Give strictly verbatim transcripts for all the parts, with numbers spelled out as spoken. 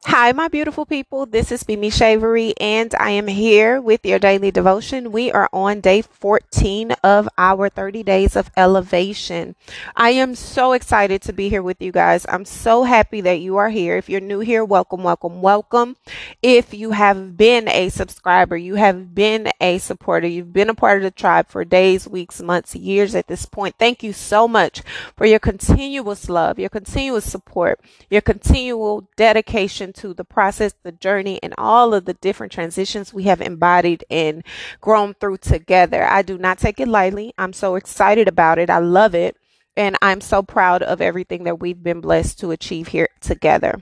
Hi, my beautiful people. This is Mimi Shavery, and I am here with your daily devotion. We are on day fourteen of our thirty days of elevation. I am so excited to be here with you guys. I'm so happy that you are here. If you're new here, welcome, welcome, welcome. If you have been a subscriber, you have been a supporter, you've been a part of the tribe for days, weeks, months, years at this point. Thank you so much for your continuous love, your continuous support, your continual dedication to the process, the journey, and all of the different transitions we have embodied and grown through together. I do not take it lightly. I'm so excited about it. I love it. And I'm so proud of everything that we've been blessed to achieve here together.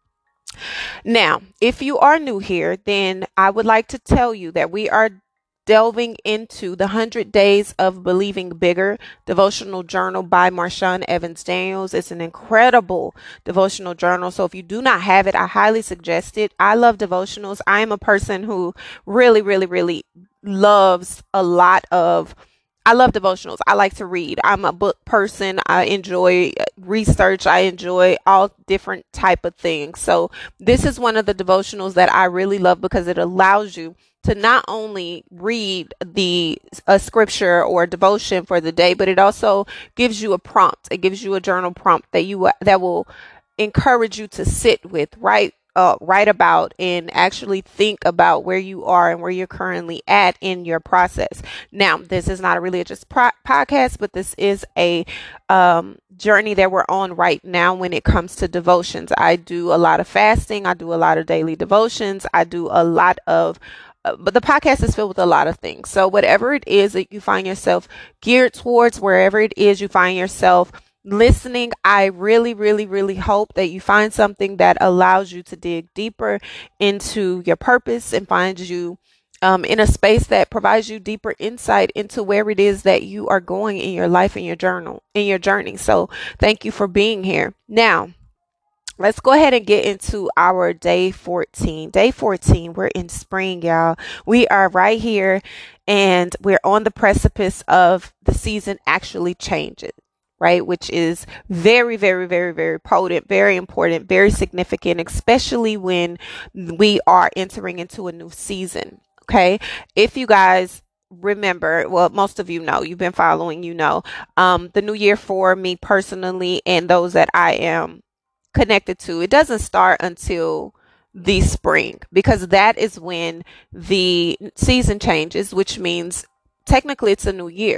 Now, if you are new here, then I would like to tell you that we are delving into the one hundred Days of Believing Bigger devotional journal by Marshawn Evans Daniels. It's an incredible devotional journal. So if you do not have it, I highly suggest it. I love devotionals. I am a person who really, really, really loves a lot of I love devotionals. I like to read. I'm a book person. I enjoy research. I enjoy all different type of things. So this is one of the devotionals that I really love because it allows you to not only read the a scripture or devotion for the day, but it also gives you a prompt. It gives you a journal prompt that you that will encourage you to sit with, right? Uh, write about and actually think about where you are and where you're currently at in your process. Now, this is not a religious pro- podcast, but this is a um, journey that we're on right now when it comes to devotions. I do a lot of fasting. I do a lot of daily devotions. I do a lot of uh, but the podcast is filled with a lot of things. So whatever it is that you find yourself geared towards, wherever it is you find yourself listening, I really, really, really hope that you find something that allows you to dig deeper into your purpose and finds you um, in a space that provides you deeper insight into where it is that you are going in your life and your journal, in your journey. So thank you for being here. Now, let's go ahead and get into our day fourteen. Day fourteen, we're in spring, y'all. We are right here and we're on the precipice of the season actually changing, right? Which is very, very, very, very potent, very important, very significant, especially when we are entering into a new season. Okay. If you guys remember, well, most of you know, you've been following, you know, um, the new year for me personally and those that I am connected to, it doesn't start until the spring because that is when the season changes, which means technically it's a new year.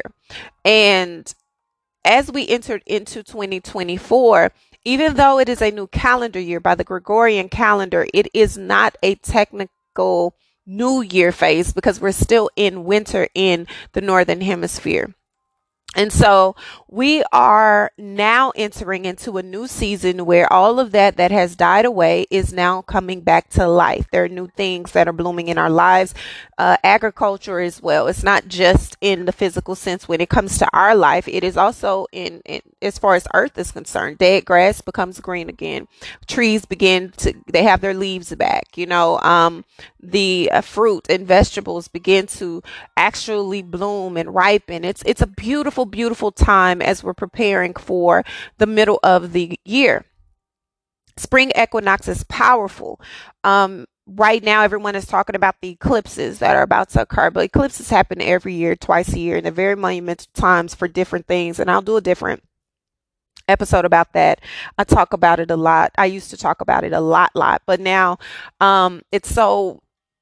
And as we entered into twenty twenty-four, even though it is a new calendar year by the Gregorian calendar, it is not a technical new year phase because we're still in winter in the northern hemisphere. And so we are now entering into a new season where all of that that has died away is now coming back to life. There are new things that are blooming in our lives, uh, agriculture as well. It's not just in the physical sense when it comes to our life. It is also in, in as far as earth is concerned. Dead grass becomes green again. Trees begin to, they have their leaves back. You know, um, the uh, fruit and vegetables begin to actually bloom and ripen. It's it's a beautiful, beautiful time as we're preparing for the middle of the year. Spring equinox is powerful. Um, right now, everyone is talking about the eclipses that are about to occur, but eclipses happen every year, twice a year, and they're very monumental times for different things. And I'll do a different episode about that. I talk about it a lot. I used to talk about it a lot, lot, but now um, it's so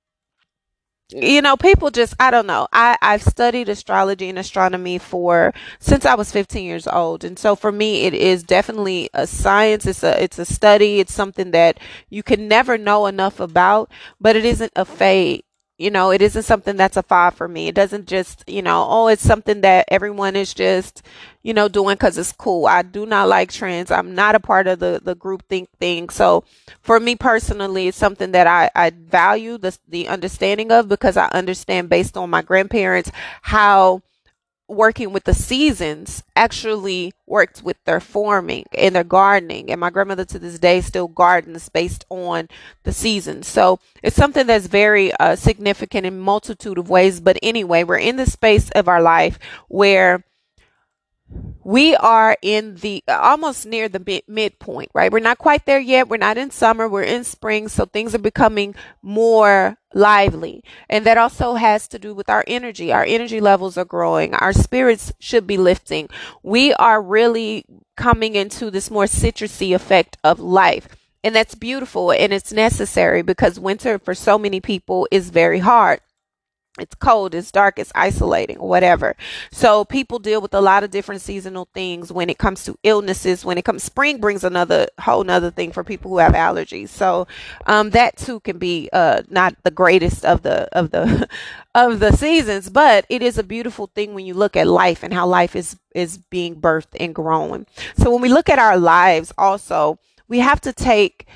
you know, people just, I don't know. I, I've studied astrology and astronomy for since I was fifteen years old. And so for me, it is definitely a science. It's a, it's a study. It's something that you can never know enough about, but it isn't a fade. You know, it isn't something that's a five for me. It doesn't just, you know, oh, it's something that everyone is just, you know, doing because it's cool. I do not like trends. I'm not a part of the, the group think thing. So for me personally, it's something that I, I value the, the understanding of because I understand based on my grandparents how working with the seasons actually worked with their forming and their gardening. And my grandmother to this day still gardens based on the seasons. So it's something that's very uh, significant in multitude of ways. But anyway, we're in the space of our life where We are in the almost near the mid- midpoint, right? We're not quite there yet. We're not in summer. We're in spring. So things are becoming more lively. And that also has to do with our energy. Our energy levels are growing. Our spirits should be lifting. We are really coming into this more citrusy effect of life. And that's beautiful and it's necessary because winter for so many people is very hard. It's cold, it's dark, it's isolating, whatever. So people deal with a lot of different seasonal things when it comes to illnesses. When it comes, spring brings another whole nother thing for people who have allergies. So um, that too can be uh, not the greatest of the of the of the seasons, but it is a beautiful thing when you look at life and how life is is being birthed and growing. So when we look at our lives, also we have to take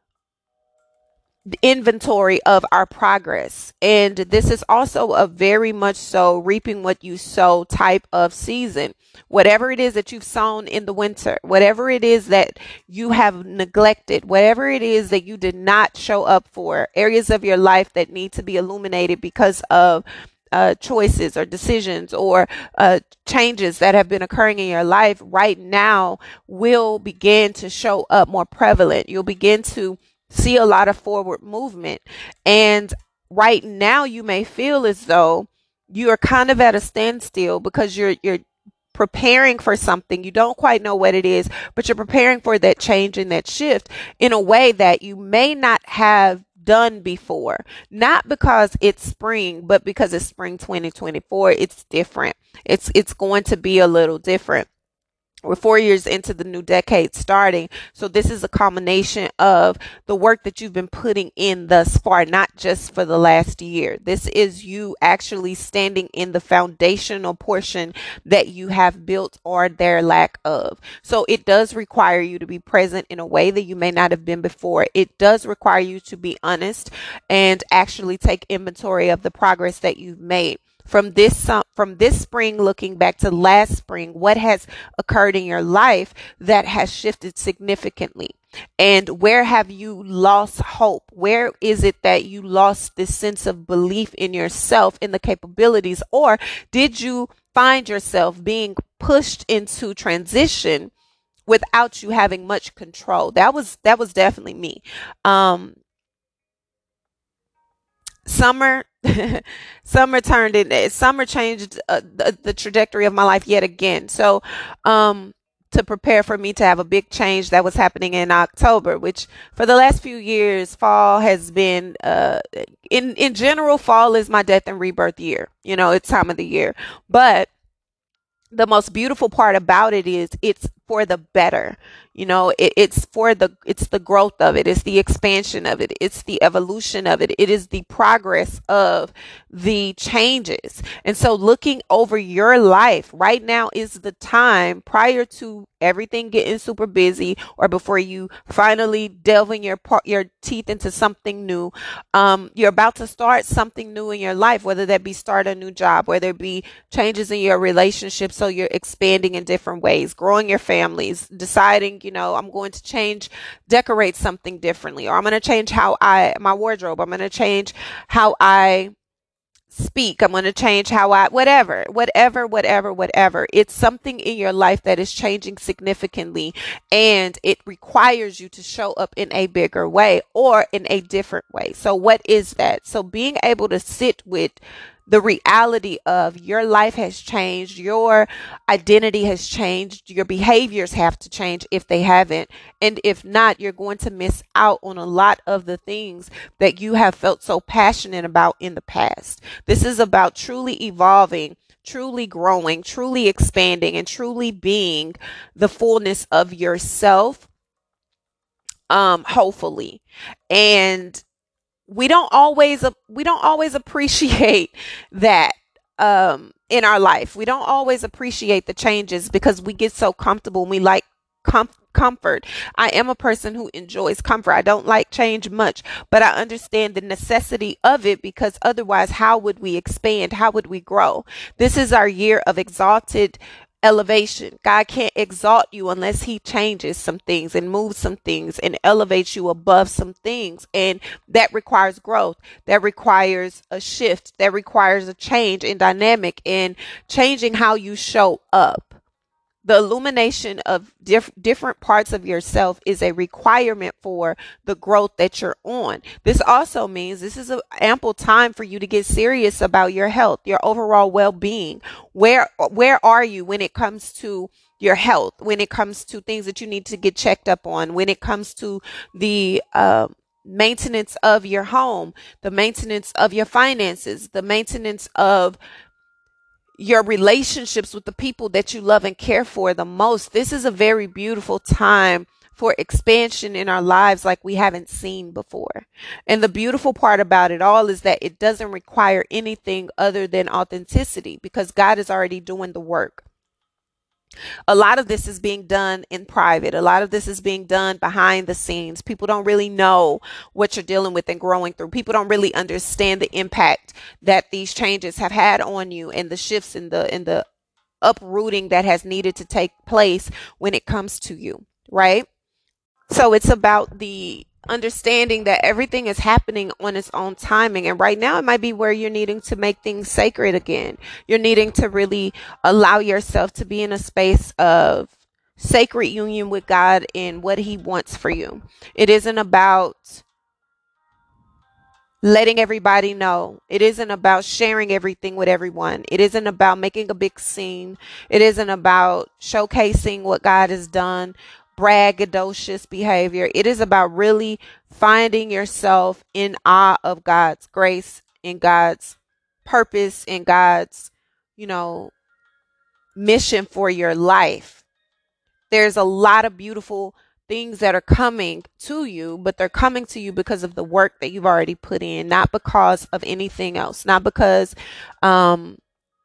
inventory of our progress. And this is also a very much so reaping what you sow type of season. Whatever it is that you've sown in the winter, whatever it is that you have neglected, whatever it is that you did not show up for, areas of your life that need to be illuminated because of uh, choices or decisions or uh, changes that have been occurring in your life right now will begin to show up more prevalent. You'll begin to see a lot of forward movement. And right now you may feel as though you are kind of at a standstill because you're you're preparing for something. You don't quite know what it is, but you're preparing for that change and that shift in a way that you may not have done before. Not because it's spring, but because it's spring twenty twenty-four. It's different. It's it's going to be a little different. We're four years into the new decade starting. So this is a combination of the work that you've been putting in thus far, not just for the last year. This is you actually standing in the foundational portion that you have built or their lack of. So it does require you to be present in a way that you may not have been before. It does require you to be honest and actually take inventory of the progress that you've made from this uh, from this spring looking back to last spring. What has occurred in your life that has shifted significantly, and where have you lost hope? Where is it that you lost this sense of belief in yourself, in the capabilities, or did you find yourself being pushed into transition without you having much control? That was that was definitely me. um summer summer turned in summer changed uh, the, the trajectory of my life yet again. So um to prepare for me to have a big change that was happening in October, which for the last few years fall has been uh in in general, fall is my death and rebirth year. You know, it's time of the year. But the most beautiful part about it is it's for the better. You know, it, it's for the it's the growth of it, it's the expansion of it, it's the evolution of it, it is the progress of the changes. And so looking over your life right now is the time, prior to everything getting super busy or before you finally delving your par- your teeth into something new. Um you're about to start something new in your life, whether that be start a new job, whether it be changes in your relationship, so you're expanding in different ways, growing your families, deciding, you know, I'm going to change, decorate something differently, or I'm going to change how I my wardrobe, I'm going to change how I speak, I'm going to change how I whatever whatever whatever whatever it's something in your life that is changing significantly, and it requires you to show up in a bigger way or in a different way. So what is that? So being able to sit with the reality of your life has changed, your identity has changed, your behaviors have to change if they haven't. And if not, you're going to miss out on a lot of the things that you have felt so passionate about in the past. This is about truly evolving, truly growing, truly expanding, and truly being the fullness of yourself, um, hopefully. And we don't always we don't always appreciate that um in our life. We don't always appreciate the changes because we get so comfortable and we like com- comfort. I am a person who enjoys comfort. I don't like change much, but I understand the necessity of it, because otherwise how would we expand? How would we grow? This is our year of exalted elevation. God can't exalt you unless he changes some things and moves some things and elevates you above some things. And that requires growth. That requires a shift. That requires a change in dynamic and changing how you show up. The illumination of diff- different parts of yourself is a requirement for the growth that you're on. This also means this is an ample time for you to get serious about your health, your overall well-being. Where where are you when it comes to your health, when it comes to things that you need to get checked up on, when it comes to the uh, maintenance of your home, the maintenance of your finances, the maintenance of your relationships with the people that you love and care for the most. This is a very beautiful time for expansion in our lives like we haven't seen before. And the beautiful part about it all is that it doesn't require anything other than authenticity, because God is already doing the work. A lot of this is being done in private. A lot of this is being done behind the scenes. People don't really know what you're dealing with and growing through. People don't really understand the impact that these changes have had on you, and the shifts in the in the uprooting that has needed to take place when it comes to you, right? So it's about the understanding that everything is happening on its own timing. And right now, it might be where you're needing to make things sacred again. You're needing to really allow yourself to be in a space of sacred union with God and what He wants for you. It isn't about letting everybody know. It isn't about sharing everything with everyone. It isn't about making a big scene. It isn't about showcasing what God has done, braggadocious behavior. It is about really finding yourself in awe of God's grace, in God's purpose, in God's, you know, mission for your life. There's a lot of beautiful things that are coming to you, but they're coming to you because of the work that you've already put in, not because of anything else, not because, um,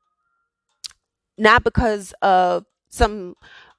not because of some,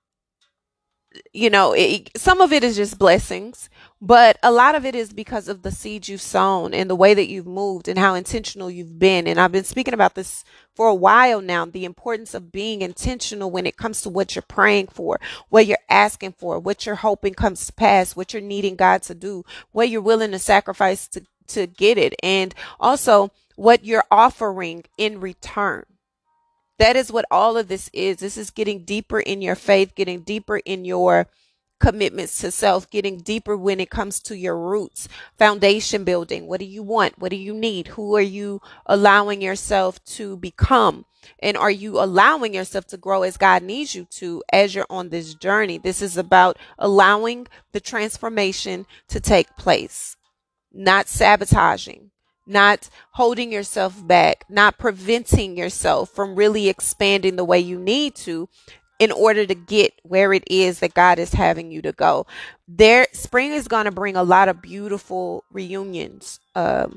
you know, it, some of it is just blessings, but a lot of it is because of the seed you've sown and the way that you've moved and how intentional you've been. And I've been speaking about this for a while now, the importance of being intentional when it comes to what you're praying for, what you're asking for, what you're hoping comes to pass, what you're needing God to do, what you're willing to sacrifice to, to get it, and also what you're offering in return. That is what all of this is. This is getting deeper in your faith, getting deeper in your commitments to self, getting deeper when it comes to your roots, foundation building. What do you want? What do you need? Who are you allowing yourself to become? And are you allowing yourself to grow as God needs you to as you're on this journey? This is about allowing the transformation to take place, not sabotaging, not holding yourself back, not preventing yourself from really expanding the way you need to in order to get where it is that God is having you to go. There, spring is going to bring a lot of beautiful reunions, um,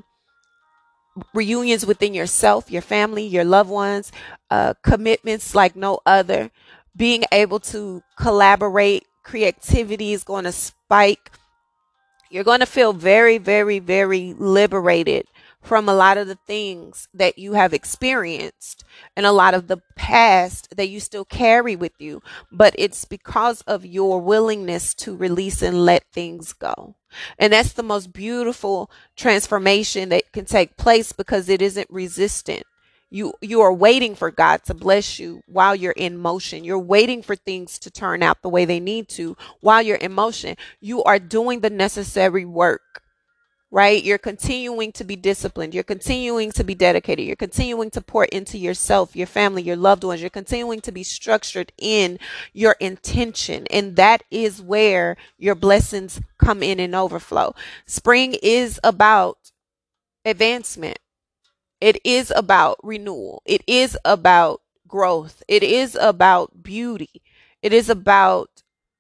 reunions within yourself, your family, your loved ones, uh, commitments like no other. Being able to collaborate, creativity is going to spike. You're going to feel very, very, very liberated from a lot of the things that you have experienced and a lot of the past that you still carry with you. But it's because of your willingness to release and let things go. And that's the most beautiful transformation that can take place because it isn't resistant. You you are waiting for God to bless you while you're in motion. You're waiting for things to turn out the way they need to while you're in motion. You are doing the necessary work, right? You're continuing to be disciplined. You're continuing to be dedicated. You're continuing to pour into yourself, your family, your loved ones. You're continuing to be structured in your intention. And that is where your blessings come in and overflow. Spring is about advancement. It is about renewal. It is about growth. It is about beauty. It is about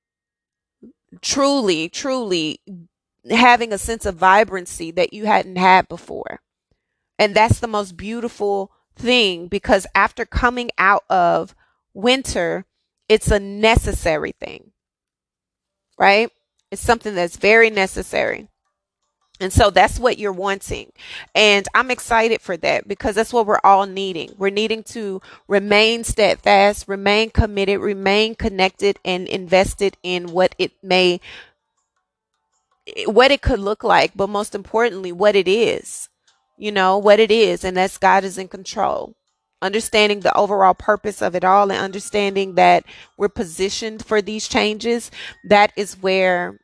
truly, truly having a sense of vibrancy that you hadn't had before. And that's the most beautiful thing, because after coming out of winter, it's a necessary thing, right? It's something that's very necessary. And so that's what you're wanting. And I'm excited for that because that's what we're all needing. We're needing to remain steadfast, remain committed, remain connected, and invested in what it may, what it could look like, but most importantly, what it is, you know, what it is. And that's God is in control. understanding the overall purpose of it all and understanding that we're positioned for these changes, that is where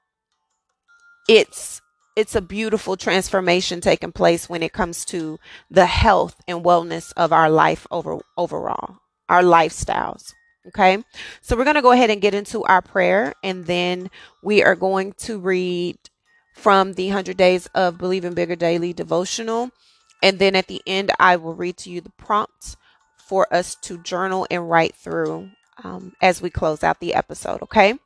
it's it's a beautiful transformation taking place when it comes to the health and wellness of our life over overall, our lifestyles. Okay, so we're going to go ahead and get into our prayer, and then we are going to read from the one hundred Days of Believing Bigger Daily devotional. And then at the end, I will read to you the prompts for us to journal and write through um, as we close out the episode. Okay.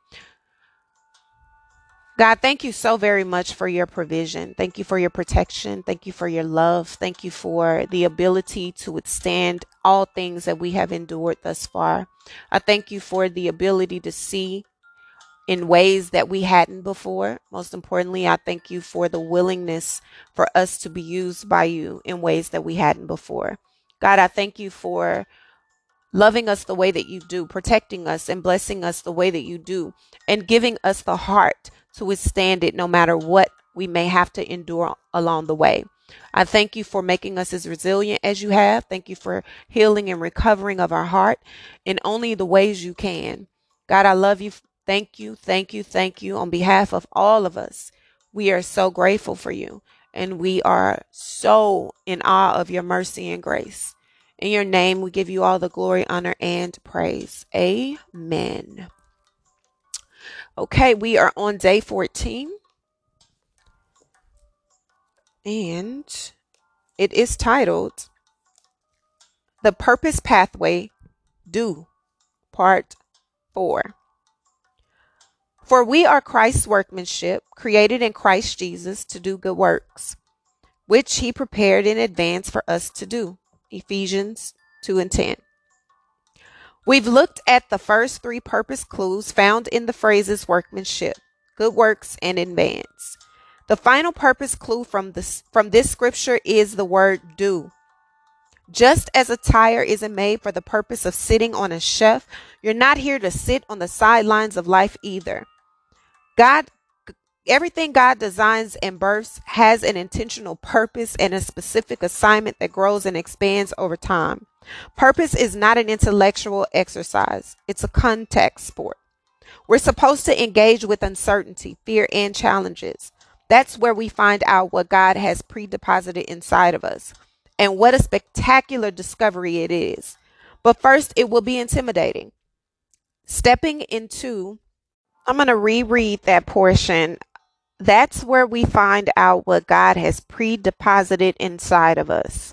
God, thank you so very much for your provision. Thank you for your protection. Thank you for your love. Thank you for the ability to withstand all things that we have endured thus far. I thank you for the ability to see in ways that we hadn't before. Most importantly, I thank you for the willingness for us to be used by you in ways that we hadn't before. God, I thank you for loving us the way that you do, protecting us and blessing us the way that you do, and giving us the heart to withstand it no matter what we may have to endure along the way. I thank you for making us as resilient as you have. Thank you for healing and recovering of our heart in only the ways you can. God, I love you. Thank you, thank you, thank you. On behalf of all of us, we are so grateful for you, and we are so in awe of your mercy and grace. In your name, we give you all the glory, honor, and praise. Amen. Okay, we are on day fourteen, and it is titled The Purpose Pathway Do, Part four. For we are Christ's workmanship, created in Christ Jesus to do good works, which he prepared in advance for us to do. Ephesians two and ten. We've looked at the first three purpose clues found in the phrases workmanship, good works, and advance. The final purpose clue from this, from this scripture is the word do. Just as a tire isn't made for the purpose of sitting on a shelf, you're not here to sit on the sidelines of life either. God, everything God designs and births has an intentional purpose and a specific assignment that grows and expands over time. Purpose is not an intellectual exercise. It's a contact sport. We're supposed to engage with uncertainty, fear, and challenges. That's where we find out what God has pre-deposited inside of us. And what a spectacular discovery it is. But first, it will be intimidating. Stepping into, I'm going to reread that portion. That's where we find out what God has pre-deposited inside of us.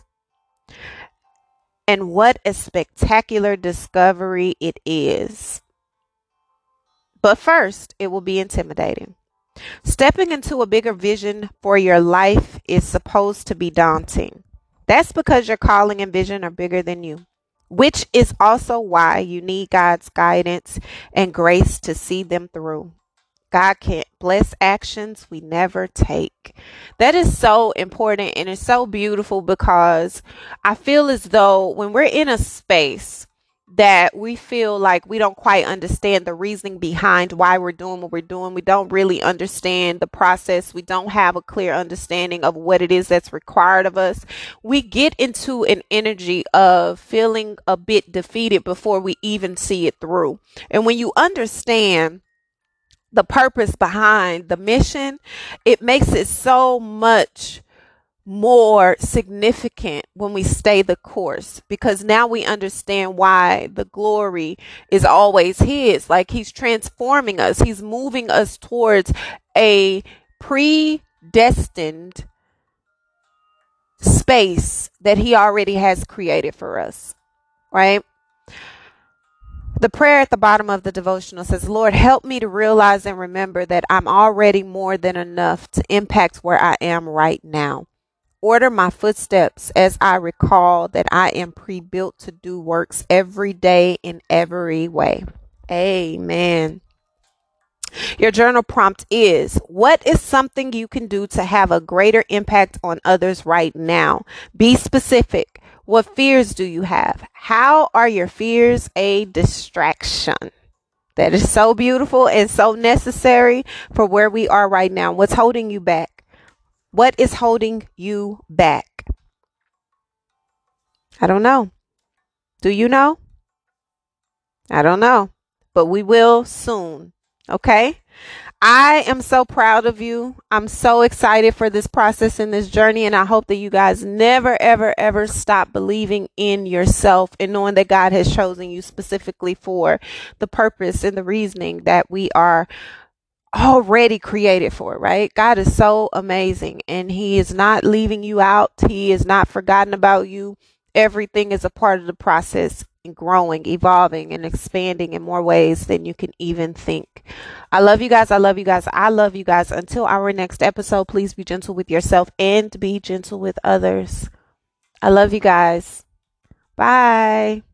And what a spectacular discovery it is. But first, it will be intimidating. Stepping into a bigger vision for your life is supposed to be daunting. That's because your calling and vision are bigger than you, which is also why you need God's guidance and grace to see them through. God can't bless actions we never take. That is so important, and it's so beautiful, because I feel as though when we're in a space that we feel like we don't quite understand the reasoning behind why we're doing what we're doing, we don't really understand the process, we don't have a clear understanding of what it is that's required of us, we get into an energy of feeling a bit defeated before we even see it through. And when you understand the purpose behind the mission, it makes it so much more significant when we stay the course, because now we understand why the glory is always his. Like, he's transforming us, he's moving us towards a predestined space that he already has created for us, right? The prayer at the bottom of the devotional says, Lord, help me to realize and remember that I'm already more than enough to impact where I am right now. Order my footsteps as I recall that I am pre-built to do works every day in every way. Amen. Your journal prompt is, what is something you can do to have a greater impact on others right now? Be specific. What fears do you have? How are your fears a distraction? That is so beautiful and so necessary for where we are right now. What's holding you back? What is holding you back? I don't know. Do you know? I don't know, but we will soon. Okay. I am so proud of you. I'm so excited for this process and this journey. And I hope that you guys never, ever, ever stop believing in yourself and knowing that God has chosen you specifically for the purpose and the reasoning that we are already created for, right? God is so amazing and He is not leaving you out. He is not forgotten about you. Everything is a part of the process and growing, evolving, and expanding in more ways than you can even think. I love you guys. I love you guys. I love you guys. Until our next episode, please be gentle with yourself and be gentle with others. I love you guys. Bye.